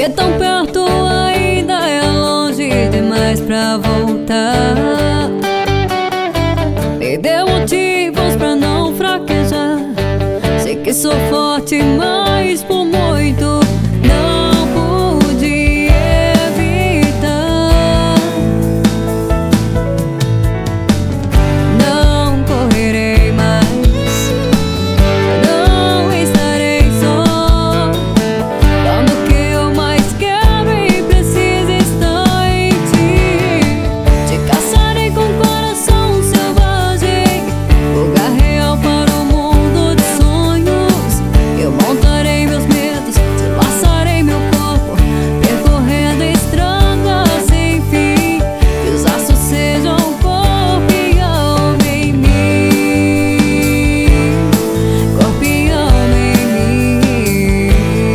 Porque tão perto ainda é longe demais pra voltar. Me dê motivos pra não fraquejar. Sei que sou forte, mas por muito não pude evitar. Não correrei mais, não estarei só. Quando o que eu mais quero e preciso está em ti. Te caçarei com coração selvagem, lugar real para o mundo de sonhos. Eu montarei meus medos, te laçarei meu corpo, percorrendo estradas sem fim. Que os laços sejam corpo e alma em mim, corpo e alma em mim.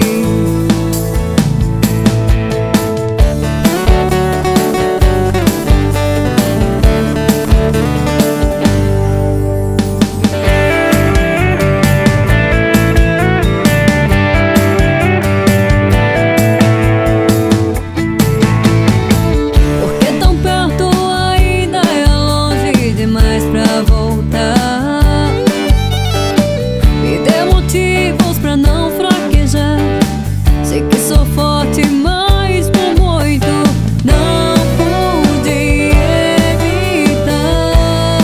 Porque tão perto ainda é longe demais pra voltar. Me dê motivos pra não fraquejar. Sei que sou forte, mas por muito não pude evitar.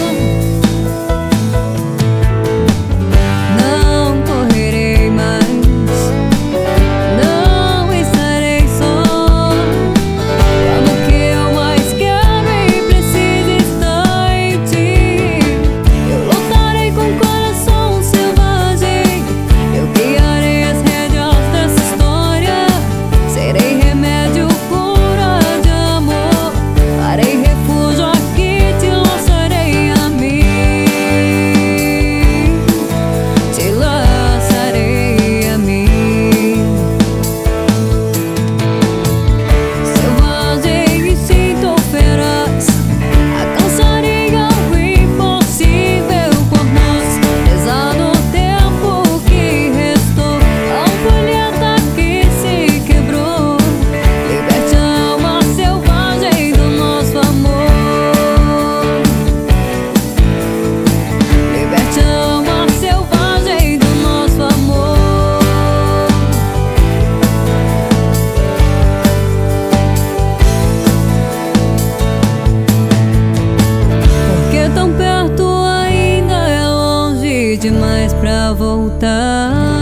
Não correrei mais, não estarei só. Quando o que eu mais quero e preciso está em ti. Eu lutarei com coração selvagem, eu guiarei as rédeas dessa história. Serei remédio, cura de amor, farei refúgio aqui, te lançarei a mim, te lançarei a mim. Selvagem, instinto feroz, alcançarei algo impossível por nós. Pesado o tempo que restou, a ampulheta que se quebrou. Liberte a alma selvagem do nosso amor. Liberte a alma selvagem do nosso amor. Porque tão perto ainda é longe demais pra voltar.